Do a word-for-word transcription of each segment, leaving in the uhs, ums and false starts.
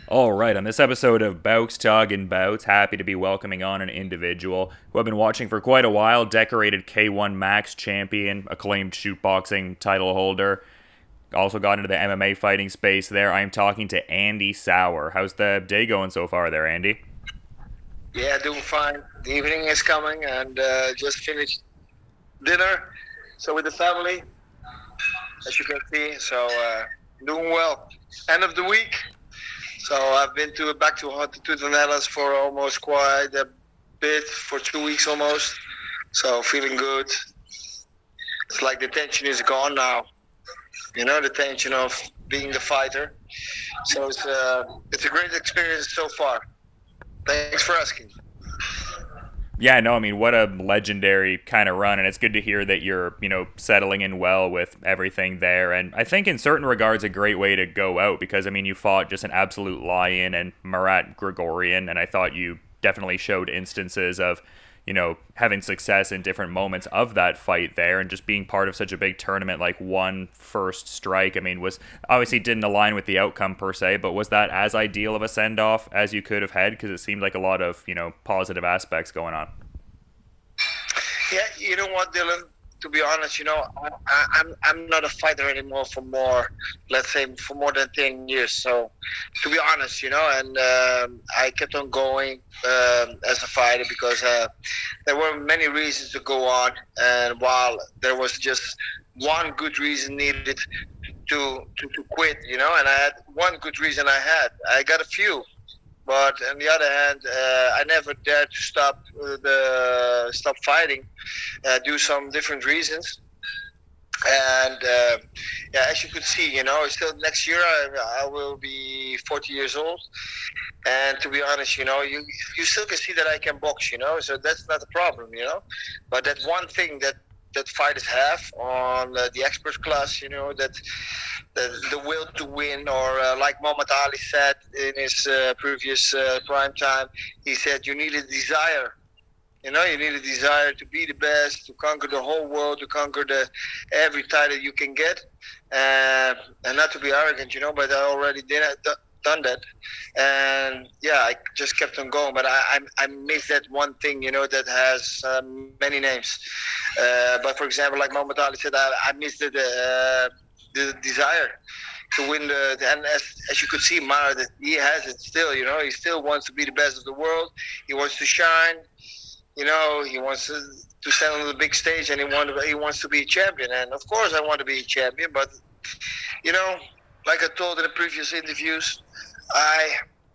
All right, on this episode of Bouts Talking Bouts, happy to be welcoming on an individual who I've been watching for quite a while, decorated K one Max champion, acclaimed shootboxing title holder, also got into the M M A fighting space there. I'm talking to Andy Souwer. How's the day going so far there, Andy? Yeah, doing fine. The evening is coming and uh, just finished dinner. So with the family, as you can see, so uh, doing well. End of the week. So I've been to back to to the Netherlands for almost quite a bit, for two weeks almost. So feeling good. It's like the tension is gone now. You know, the tension of being the fighter. So it's uh, it's a great experience so far. Thanks for asking. Yeah, no, I mean, what a legendary kind of run, and it's good to hear that you're, you know, settling in well with everything there. And I think in certain regards, a great way to go out because, I mean, you fought just an absolute lion and Marat Grigorian, and I thought you definitely showed instances of, you know, having success in different moments of that fight there and just being part of such a big tournament like one first strike. I mean, was obviously didn't align with the outcome per se, but was that as ideal of a send off as you could have had? Because it seemed like a lot of, you know, positive aspects going on. Yeah, you know what, Dylan? To be honest, you know, I, I'm I'm not a fighter anymore for more, let's say, for more than ten years. So, to be honest, you know, and um, I kept on going um, as a fighter because uh, there were many reasons to go on, and while there was just one good reason needed to to, to quit, you know, and I had one good reason I had. I got a few. But on the other hand, uh, I never dared to stop uh, the stop fighting, uh, do some different reasons, and uh, yeah, as you could see, you know, still next year I, I will be forty years old, and to be honest, you know, you you still can see that I can box, you know, so that's not a problem, you know, but that one thing that that fighters have on uh, the expert class, you know, that the, the will to win, or uh, like Muhammad Ali said in his uh, previous uh, prime time, he said you need a desire. You know, you need a desire to be the best, to conquer the whole world, to conquer the every title you can get, uh, and not to be arrogant. You know, but I already did it, done that, and yeah, I just kept on going. But I I, I missed that one thing. You know, that has um, many names. Uh, but for example, like Muhammad Ali said, I, I missed the. Uh, the desire to win the, the and as, as you could see, Mara, that he has it still, you know, he still wants to be the best of the world. He wants to shine, you know, he wants to, to stand on the big stage, and he want to, he wants to be a champion. And of course I want to be a champion, but you know, like I told in the previous interviews, I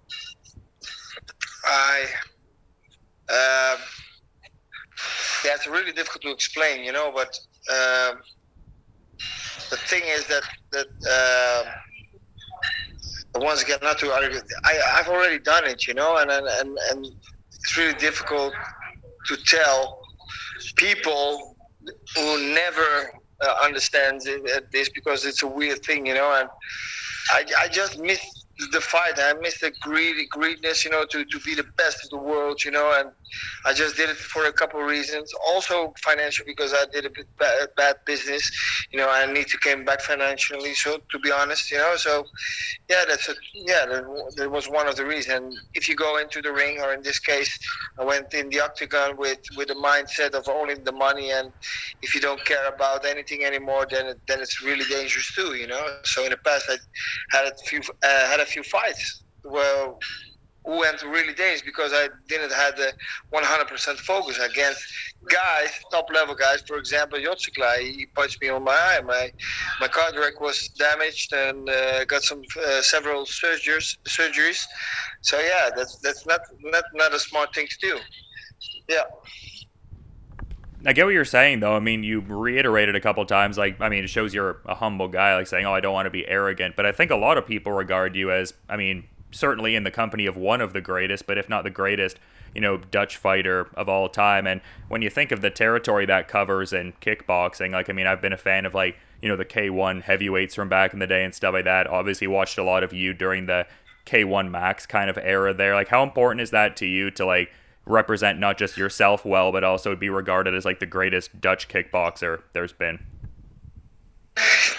I uh, yeah, it's really difficult to explain, you know, but um, the thing is that that uh, once again, not to argue, I I've already done it, you know, and and and, and it's really difficult to tell people who never uh, understand this, because it's a weird thing, you know, and I I just miss the fight. I miss the greed, greediness, you know, to, to be the best of the world, you know, and I just did it for a couple of reasons. Also financial, because I did a bit bad, bad business, you know, I need to come back financially. So to be honest, you know, so yeah, that's a, yeah, that, that was one of the reasons. If you go into the ring, or in this case, I went in the octagon with with the mindset of only the money, and if you don't care about anything anymore, then it, then it's really dangerous too, you know. So in the past, I had a few uh, had a few fights. Well, who went really dangerous because I didn't have the one hundred percent focus against guys, top level guys. For example, Yotsikla, he punched me on my eye. My my cardiac was damaged, and uh, got some uh, several surgeries. Surgeries. So yeah, that's that's not not not a smart thing to do. Yeah. I get what you're saying, though. I mean, you reiterated a couple times, like, I mean, it shows you're a humble guy, like saying, oh, I don't want to be arrogant. But I think a lot of people regard you as, I mean, certainly in the company of one of the greatest, but if not the greatest, you know, Dutch fighter of all time. And when you think of the territory that covers in kickboxing, like, I mean, I've been a fan of, like, you know, the K one heavyweights from back in the day and stuff like that. Obviously watched a lot of you during the K one Max kind of era there. Like, how important is that to you to, like, represent not just yourself well, but also be regarded as like the greatest Dutch kickboxer there's been?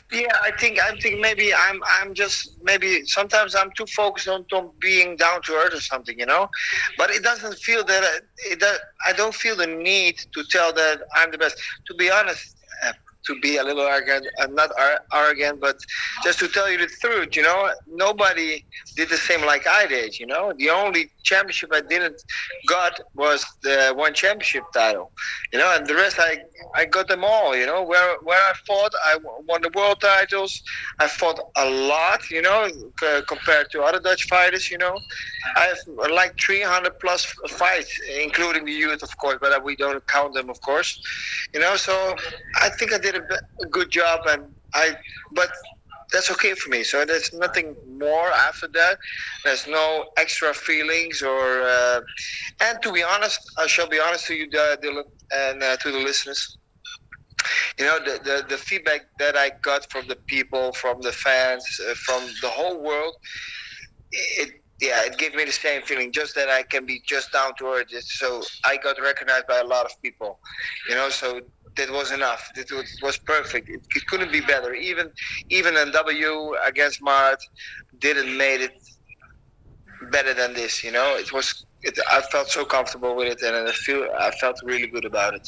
Yeah, I think I think maybe I'm I'm just maybe sometimes I'm too focused on, on being down to earth or something, you know. But it doesn't feel that I- it, that I don't feel the need to tell that I'm the best. To be honest, uh, to be a little arrogant, I'm not ar- arrogant, but just to tell you the truth, you know, nobody did the same like I did. You know, the only championship I didn't got was the one championship title, you know, and the rest I I got them all. You know, where where I fought, I won the world titles. I fought a lot. You know, c- compared to other Dutch fighters. You know, I have like three hundred plus fights, including the youth, of course, but we don't count them, of course. You know, so I think I did a, a good job, and I, but that's okay for me. So there's nothing more after that. There's no extra feelings or. Uh, and to be honest, I shall be honest to you, Dylan, and uh, to the listeners. You know, the, the the feedback that I got from the people, from the fans, uh, from the whole world, it yeah, it gave me the same feeling. Just that I can be just down to earth. So I got recognized by a lot of people. You know, so that was enough. It was, was perfect. It, it couldn't be better. Even even a W against Mart didn't made it better than this. You know, it was. It, I felt so comfortable with it, and I feel I felt really good about it.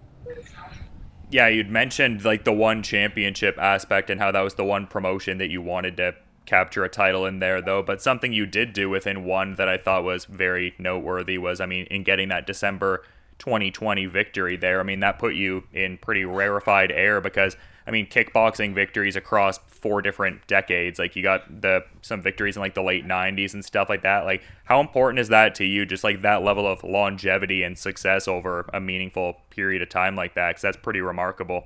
Yeah, you'd mentioned like the one championship aspect and how that was the one promotion that you wanted to capture a title in there, though. But something you did do within one that I thought was very noteworthy was, I mean, in getting that December twenty twenty victory there. I mean, that put you in pretty rarefied air because, I mean, kickboxing victories across four different decades. Like, you got the some victories in like the late nineties and stuff like that. Like, how important is that to you? Just like that level of longevity and success over a meaningful period of time like that, because that's pretty remarkable.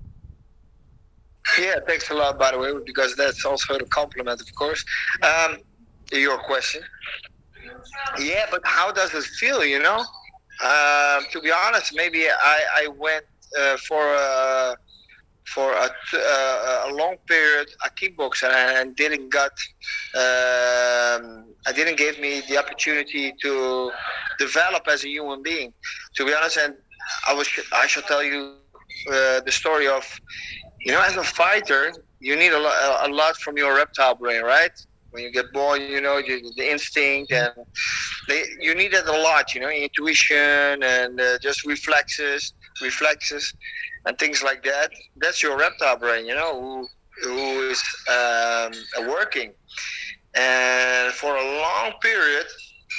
Yeah, thanks a lot, by the way, because that's also a compliment, of course. Um, your question. Yeah, but how does it feel, you know? Um, to be honest, maybe I, I went uh, for a for a, uh, a long period a kickboxer and didn't got um, I didn't give me the opportunity to develop as a human being. To be honest, and I was I shall tell you uh, the story of, you know, as a fighter, you need a, lo- a lot from your reptile brain, right? When you get born, you know, you, the instinct, and they, you need it a lot, you know, intuition and uh, just reflexes, reflexes, and things like that. That's your reptile brain, you know, who, who is um, working. And for a long period,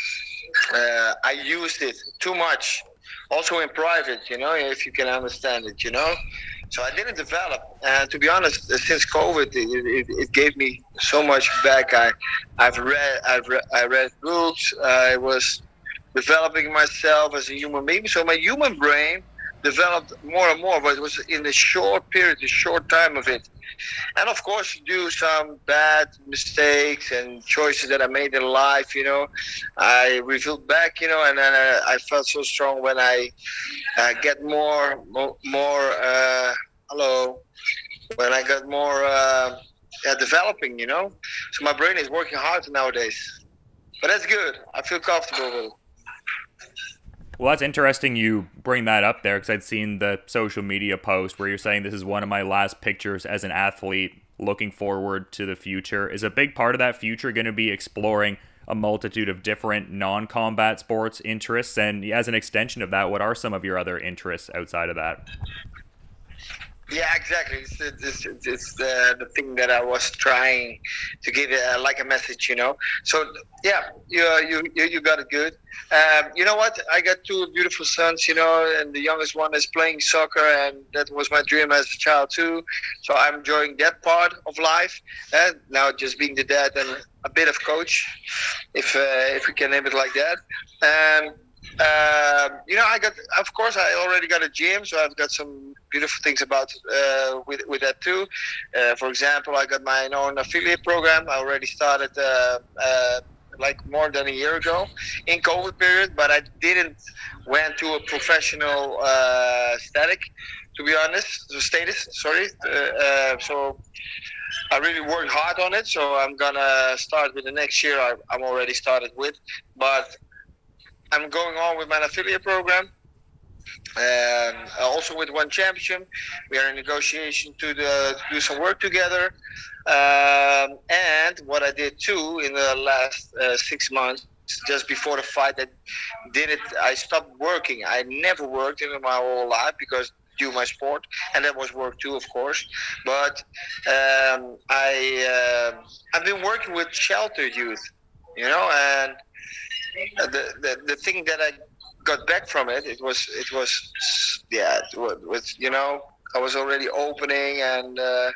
uh, I used it too much. Also in private, you know, if you can understand it, you know. So I didn't develop. And to be honest, uh, since COVID, it, it, it gave me so much back. I, I've read, I've read, I read books. I was developing myself as a human being. So my human brain developed more and more, but it was in a short period, a short time of it. And of course, you do some bad mistakes and choices that I made in life. You know, I revealed back. You know, and then uh, I felt so strong when I uh, get more, more, more uh, hello, when I got more uh, yeah, developing. You know, so my brain is working hard nowadays. But that's good. I feel comfortable with it. Well, that's interesting you bring that up there because I'd seen the social media post where you're saying this is one of my last pictures as an athlete looking forward to the future. Is a big part of that future going to be exploring a multitude of different non-combat sports interests? And as an extension of that, what are some of your other interests outside of that? Yeah, exactly. It's, it's, it's, it's the, the thing that I was trying to give it uh, like a message, you know. So yeah, you uh, you you you got it good. Um, you know what? I got two beautiful sons, you know, and the youngest one is playing soccer, and that was my dream as a child too. So I'm enjoying that part of life, and now just being the dad and a bit of coach, if uh, if we can name it like that. And um, you know, I got, of course, I already got a gym, so I've got some beautiful things about uh, with with that too. Uh, for example, I got my own affiliate program. I already started uh, uh, like more than a year ago in COVID period, but I didn't went to a professional uh, static, to be honest, so status. Sorry, uh, uh, so. I really worked hard on it, so I'm gonna start with the next year. I, I'm already started with, but I'm going on with my affiliate program, Um, also with one championship, we are in negotiation to, the, to do some work together. Um, and what I did too in the last uh, six months, just before the fight, that did it. I stopped working. I never worked in my whole life because do my sport, and that was work too, of course. But um, I uh, I've been working with sheltered youth, you know, and the the, the thing that I got back from it, it was it was yeah, it was, was you know, I was already opening, and uh,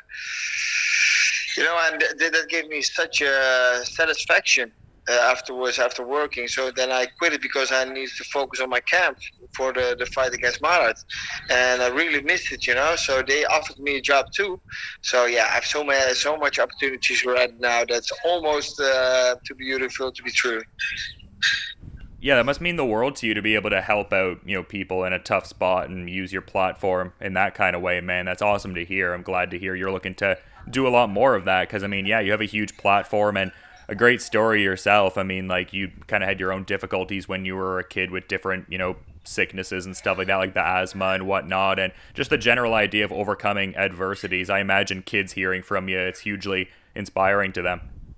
you know, and th- that gave me such a satisfaction. Uh, afterwards, after working, so then I quit it because I needed to focus on my camp for the, the fight against Marat, and I really missed it, you know. So they offered me a job too. So yeah, I have so many, so much opportunities right now that's almost uh, too beautiful to be true. Yeah, that must mean the world to you to be able to help out, you know, people in a tough spot and use your platform in that kind of way, man. That's awesome to hear. I'm glad to hear you're looking to do a lot more of that because, I mean, yeah, you have a huge platform and a great story yourself. I mean, like, you kind of had your own difficulties when you were a kid with different, you know, sicknesses and stuff like that, like the asthma and whatnot, and just the general idea of overcoming adversities. I imagine kids hearing from you, it's hugely inspiring to them.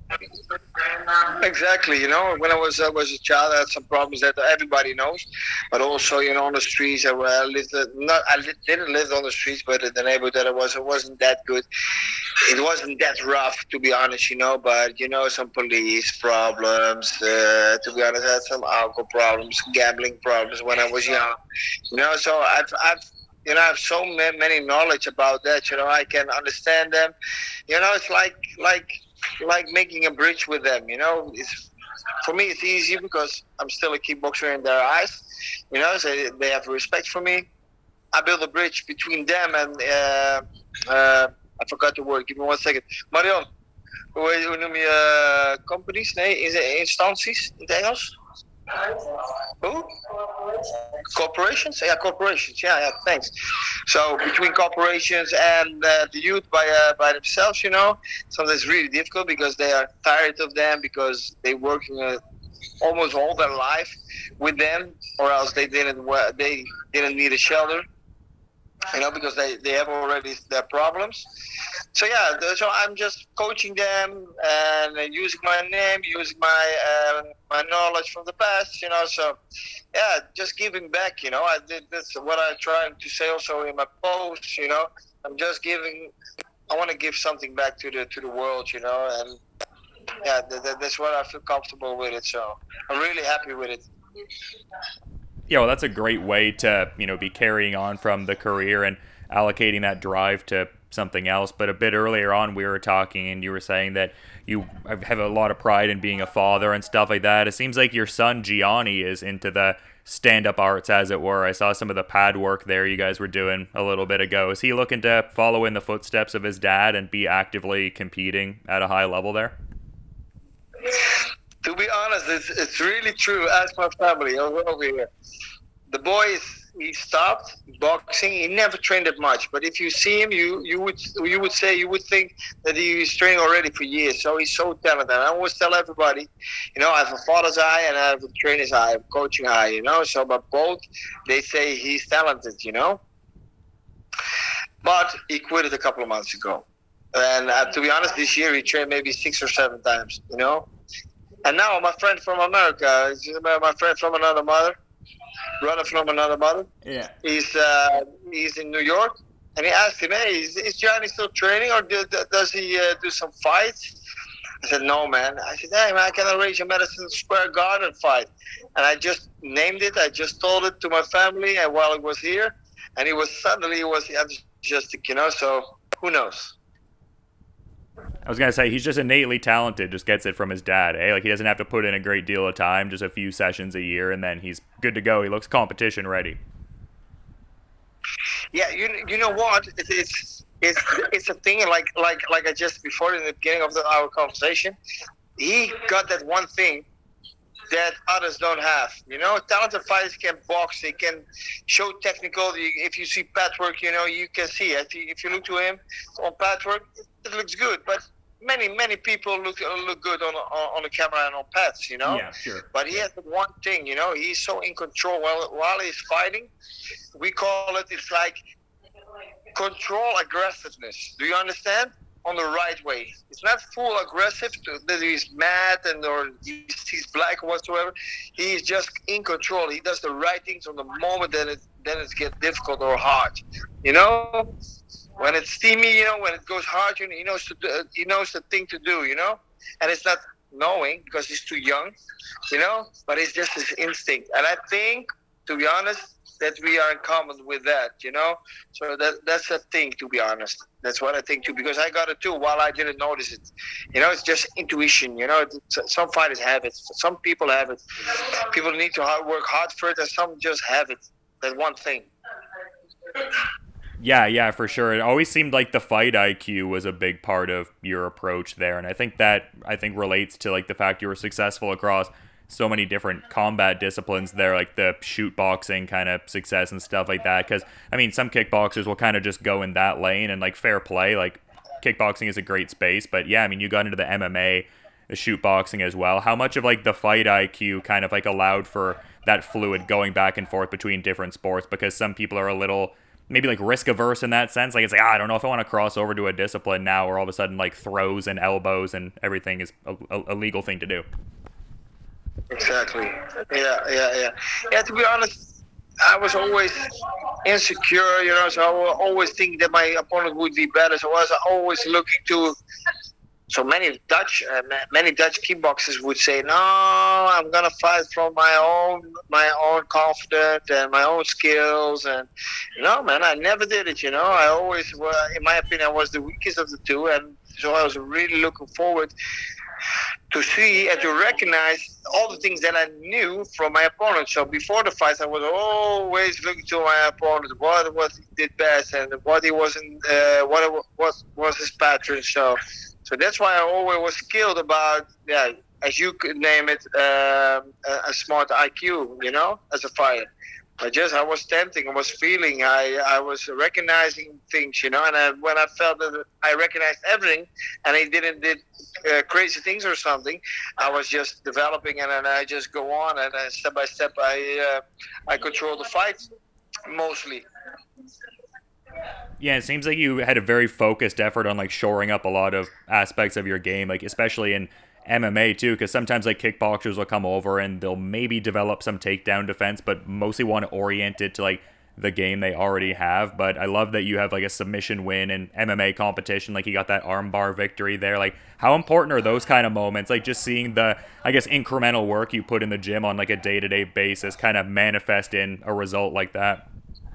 Exactly, you know, when I was uh, was a child, I had some problems that everybody knows, but also, you know, on the streets, I, I lived. Uh, not, I li- didn't live on the streets, but the neighborhood that I was, it wasn't that good. It wasn't that rough, to be honest, you know. But you know, some police problems. Uh, to be honest, I had some alcohol problems, gambling problems when I was young. You know, so I've I've you know, I have so many knowledge about that. You know, I can understand them. You know, it's like like. like making a bridge with them, you know. It's, for me, it's easy because I'm still a kickboxer in their eyes, you know, so they have respect for me. I build a bridge between them and, uh, uh, I forgot the word, give me one second. Marion, hoe, hoe noem je uh, companies? Nee, instanties in het Engels? Who? Corporations? Yeah, corporations. Yeah, yeah. Thanks. So between corporations and uh, the youth by uh, by themselves, you know, sometimes it's really difficult because they are tired of them because they working uh, almost all their life with them, or else they didn't they didn't need a shelter, you know, because they, they have already their problems. So yeah, so I'm just coaching them and using my name, using my uh, my knowledge from the past, you know. So yeah, just giving back, you know. I did that's what I try to say also in my posts, you know. I'm just giving. I want to give something back to the to the world, you know, and yeah, that, that's what I feel comfortable with it. So I'm really happy with it. Yeah, well, that's a great way to, you know, be carrying on from the career and allocating that drive to something else. But a bit earlier on, we were talking and you were saying that you have a lot of pride in being a father and stuff like that. It seems like your son, Gianni, is into the stand-up arts, as it were. I saw some of the pad work there you guys were doing a little bit ago. Is he looking to follow in the footsteps of his dad and be actively competing at a high level there? To be honest, it's, it's really true. Ask my family over here. The boy is, he stopped boxing. He never trained that much, but if you see him, you you would you would say you would think that he was training already for years. So he's so talented. I always tell everybody, you know, I have a father's eye and I have a trainer's eye, I have a coaching eye. You know, so but both they say he's talented. You know, but he quit it a couple of months ago, and uh, to be honest, this year he trained maybe six or seven times. You know. And now my friend from America, my friend from another mother, brother from another mother. Yeah. He's uh, he's in New York, and he asked him, "Hey, is, is Gianni still training, or do, does he uh, do some fights?" I said, "No, man." I said, "Hey, man, I can arrange a Madison Square Garden fight," and I just named it. I just told it to my family, and while he was here, and he was suddenly he was enthusiastic, you know. So who knows? I was going to say, he's just innately talented, just gets it from his dad, eh? Like, he doesn't have to put in a great deal of time, just a few sessions a year, and then he's good to go. He looks competition ready. Yeah, you you know what? It's it's it's, it's a thing, like like like I just before in the beginning of the, our conversation, he got that one thing that others don't have. You know, talented fighters can box, they can show technical. If you see pad work, you know, you can see it. If you, if you look to him on pad work, it looks good, but many many people look look good on on, on the camera and on pads, you know. Yeah, sure. But he yeah. has one thing, you know. He's so in control while while he's fighting. We call it. It's like control aggressiveness. Do you understand? On the right way. It's not full aggressive to, that he's mad and or he's, he's black or whatsoever. He's just in control. He does the right things on the moment that it then it gets difficult or hard. You know, when it's steamy, you know, when it goes hard, you know, he knows to do, he knows the thing to do. You know, and it's not knowing because he's too young. You know, but it's just his instinct. And I think, to be honest, that we are in common with that, you know. So that that's a thing, to be honest. That's what I think too, because I got it too while I didn't notice it. You know, it's just intuition. You know, it's, some fighters have it, some people have it. People need to hard, work hard for it, and some just have it. That one thing. Yeah, yeah, for sure. It always seemed like the fight I Q was a big part of your approach there, and I think that I think relates to like the fact you were successful across so many different combat disciplines there, like the shoot boxing kind of success and stuff like that. Because I mean, some kickboxers will kind of just go in that lane, and like fair play, like kickboxing is a great space. But yeah, I mean, you got into the M M A, the shoot boxing as well. How much of like the fight I Q kind of like allowed for that fluid going back and forth between different sports? Because some people are a little maybe like risk averse in that sense. Like it's like, ah, I don't know if I want to cross over to a discipline now where all of a sudden like throws and elbows and everything is a, a, a legal thing to do. Exactly. Yeah, yeah, yeah. Yeah, to be honest, I was always insecure, you know, so I was always thinking that my opponent would be better. So I was always looking to. So many Dutch, uh, many Dutch kickboxers would say, "No, I'm gonna fight from my own, my own confidence and my own skills." And no, man, I never did it. You know, I always, well, in my opinion, I was the weakest of the two, and so I was really looking forward to see and to recognize all the things that I knew from my opponent. So before the fight, I was always looking to my opponent, what what he did best and what he wasn't, uh, what what was his pattern. So, so that's why I always was skilled about, yeah, as you could name it, um, a, a smart I Q, you know, as a fighter. I just, I was tempting, I was feeling, I, I was recognizing things, you know, and I, when I felt that I recognized everything and I didn't did uh, crazy things or something, I was just developing, and then I just go on, and uh, step by step I, uh, I control the fight, mostly. Yeah, it seems like you had a very focused effort on like shoring up a lot of aspects of your game, like especially in M M A too, because sometimes like kickboxers will come over and they'll maybe develop some takedown defense, but mostly want to orient it to like the game they already have. But I love that you have like a submission win in M M A competition, like you got that armbar victory there. Like how important are those kind of moments, like just seeing the, I guess, incremental work you put in the gym on like a day-to-day basis kind of manifest in a result like that?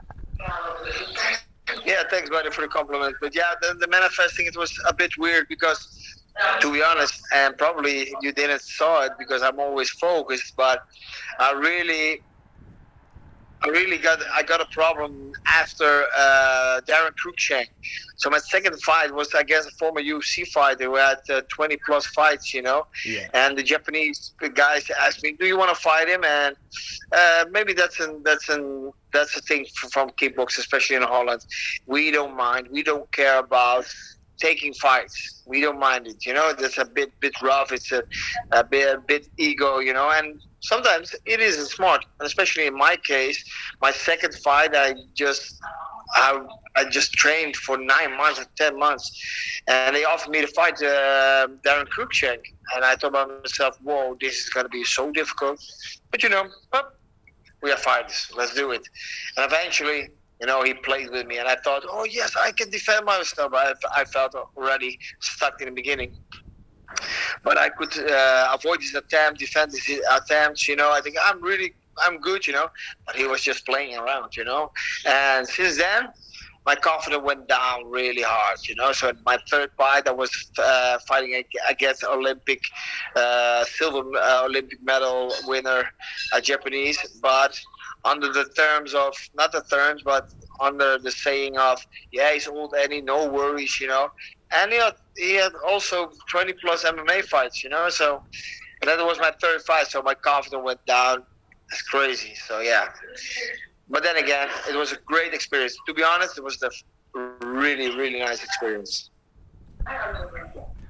Yeah, thanks buddy for the compliment. But yeah, the, the manifesting, it was a bit weird because, to be honest, and probably you didn't saw it because I'm always focused, but I really, I really got, I got a problem after uh, Darren Cruikshank. So my second fight was against a former U F C fighter who had uh, twenty plus fights, you know. Yeah. And the Japanese guys asked me, "Do you want to fight him?" And uh, maybe that's an that's an that's a thing from kickbox, especially in Holland. We don't mind. We don't care about taking fights. We don't mind it, you know. That's a bit bit rough. It's a, a bit a bit ego, you know. And sometimes it isn't smart. And especially in my case, my second fight, I just I I just trained for nine months or ten months, and they offered me to fight uh, Darren Cruikshank, and I thought to myself, "Whoa, this is gonna be so difficult." But you know, well, we are fighters. Let's do it. And eventually, you know, he played with me, and I thought, oh, yes, I can defend myself. I, I felt already stuck in the beginning. But I could uh, avoid his attempt, defend his attempts, you know. I think I'm really, I'm good, you know. But he was just playing around, you know. And since then, my confidence went down really hard, you know. So in my third fight, I was uh, fighting against Olympic, uh, silver uh, Olympic medal winner, a Japanese, but under the terms of, not the terms, but under the saying of, yeah, he's old Eddie, no worries, you know. And he had, he had also twenty plus M M A fights, you know. So and that was my third fight, so my confidence went down. It's crazy. So, yeah. But then again, it was a great experience. To be honest, it was a really, really nice experience.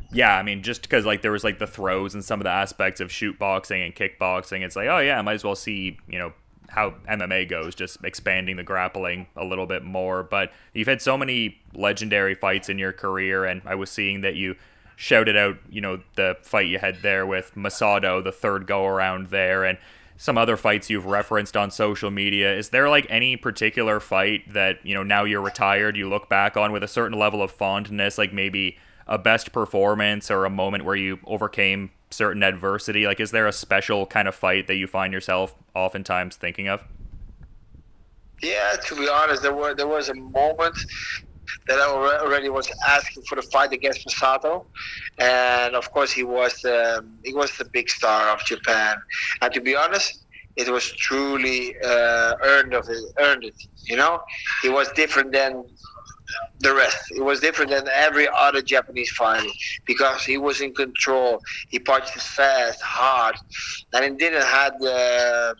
Yeah, I mean, just because like there was like the throws and some of the aspects of shoot boxing and kickboxing, it's like, oh yeah, I might as well see, you know, how M M A goes, just expanding the grappling a little bit more. But you've had so many legendary fights in your career, and I was seeing that you shouted out, you know, the fight you had there with Masato, the third go around there, and some other fights you've referenced on social media. Is there like any particular fight that, you know, now you're retired, you look back on with a certain level of fondness, like maybe a best performance or a moment where you overcame certain adversity? Like, is there a special kind of fight that you find yourself oftentimes thinking of? Yeah, to be honest, there were there was a moment that I already was asking for the fight against Masato, and of course he was the he was the big star of Japan. And to be honest, it was truly uh, earned of it, earned it. You know, he was different than the rest. It was different than every other Japanese fighter because he was in control. He punched fast, hard, and he didn't have the.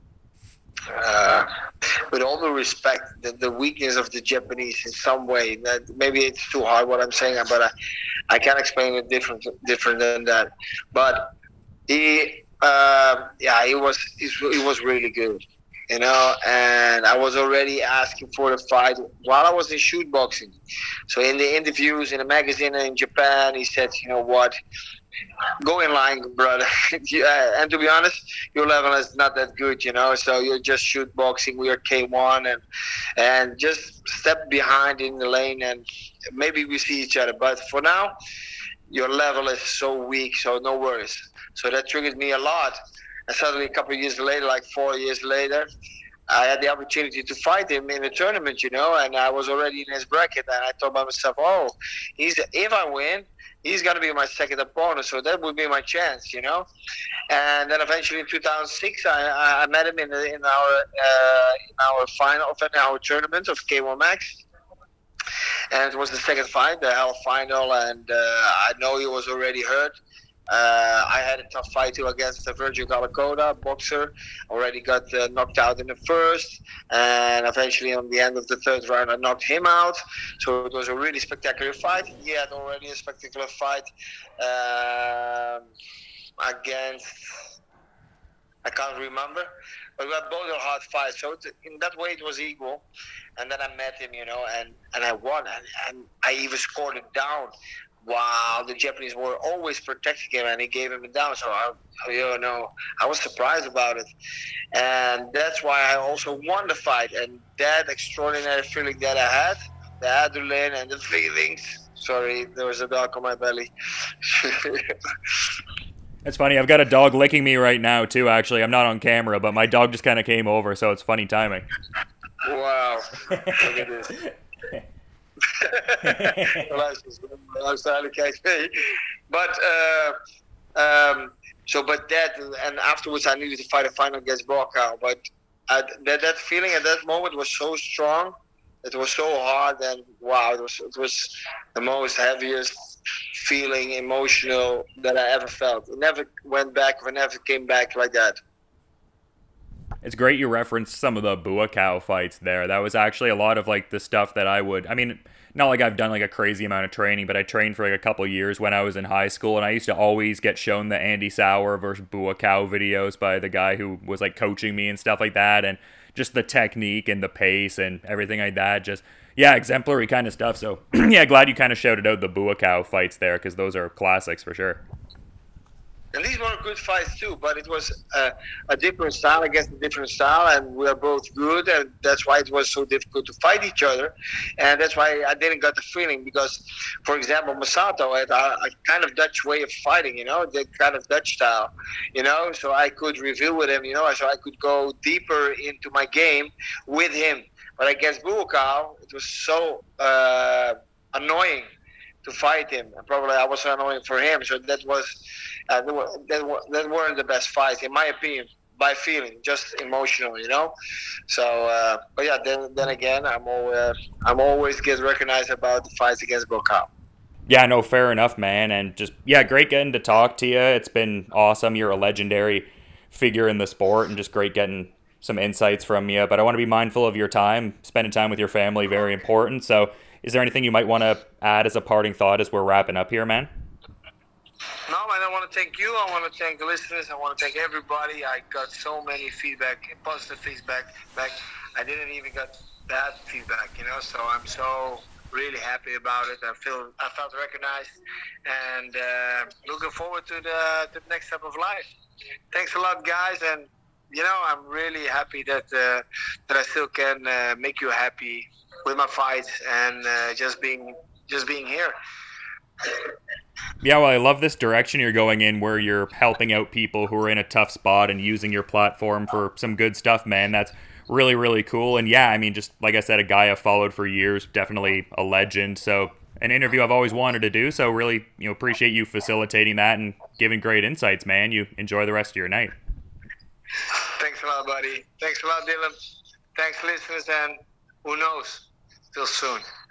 Uh, with all the respect, the, the weakness of the Japanese in some way. That maybe it's too hard what I'm saying, but I, I can't explain it different different than that. But he, uh, yeah, he was he was really good, you know. And I was already asking for the fight while I was in shoot boxing. So in the interviews in the magazine in Japan, he said, you know what, go in line, brother. And to be honest, your level is not that good, you know. So you're just shoot boxing. We are K one, and and just step behind in the lane, and maybe we see each other. But for now, your level is so weak, so no worries. So that triggered me a lot. And suddenly, a couple of years later, like four years later, I had the opportunity to fight him in a tournament, you know, and I was already in his bracket. And I thought by myself, oh, he's if I win, he's going to be my second opponent, so that would be my chance, you know. And then eventually in two thousand six, I, I met him in, the, in our uh, in our final, in our tournament of K one Max. And it was the second fight, the Hell Final, and uh, I know he was already hurt. Uh, I had a tough fight too against Virgil Galacota, boxer. Already got uh, knocked out in the first, and eventually on the end of the third round, I knocked him out. So it was a really spectacular fight. He had already a spectacular fight uh, against, I can't remember, but we had both a hard fight. So it, in that way, it was equal. And then I met him, you know, and, and I won, and, and I even scored it down. Wow, the Japanese were always protecting him, and he gave him a down. So I, you know, I was surprised about it, and that's why I also won the fight. And that extraordinary feeling that I had, the adrenaline and the feelings. Sorry, there was a dog on my belly. It's funny. I've got a dog licking me right now too. Actually, I'm not on camera, but my dog just kind of came over, so it's funny timing. Wow, look at this. But uh, um, so, but that, and afterwards, I needed to fight a final against Brokaw. But I, that that feeling at that moment was so strong. It was so hard, and wow, it was it was the most heaviest feeling, emotional that I ever felt. It never went back, or never came back like that. It's great you referenced some of the Buakaw fights there. That was actually a lot of like the stuff that I would, I mean, not like I've done like a crazy amount of training, but I trained for like a couple years when I was in high school, and I used to always get shown the Andy Sauer versus Buakaw videos by the guy who was like coaching me and stuff like that, and just the technique and the pace and everything like that. Just, yeah, exemplary kind of stuff. So, yeah, glad you kind of shouted out the Buakaw fights there, because those are classics for sure. And these were good fights too, but it was uh, a different style against a different style, and we are both good, and that's why it was so difficult to fight each other, and that's why I didn't get the feeling, because, for example, Masato had a, a kind of Dutch way of fighting, you know, the kind of Dutch style, you know, so I could reveal with him, you know, so I could go deeper into my game with him. But against Buakaw, it was so uh, annoying to fight him, and probably I was annoying for him, so that was uh, that, were, that weren't the best fights in my opinion, by feeling, just emotional, you know. So, uh, but yeah, then then again, I'm always I'm always get recognized about the fights against Buakaw. Yeah, no, fair enough, man, and just yeah, great getting to talk to you. It's been awesome. You're a legendary figure in the sport, and just great getting some insights from you. But I want to be mindful of your time. Spending time with your family, very important. So, is there anything you might want to add as a parting thought as we're wrapping up here, man? No, man, I want to thank you. I want to thank the listeners. I want to thank everybody. I got so many feedback, positive feedback. Back. I didn't even get bad feedback, you know. So I'm so really happy about it. I feel I felt recognized, and uh, looking forward to the, to the next step of life. Thanks a lot, guys, and you know I'm really happy that uh, that I still can uh, make you happy with my fights and uh, just being just being here. Yeah, well, I love this direction you're going in where you're helping out people who are in a tough spot and using your platform for some good stuff, man. That's really, really cool. And yeah, I mean, just like I said, a guy I've followed for years, definitely a legend. So an interview I've always wanted to do. So really, you know, appreciate you facilitating that and giving great insights, man. You enjoy the rest of your night. Thanks a lot, buddy. Thanks a lot, Dylan. Thanks, listeners, and who knows? Till soon.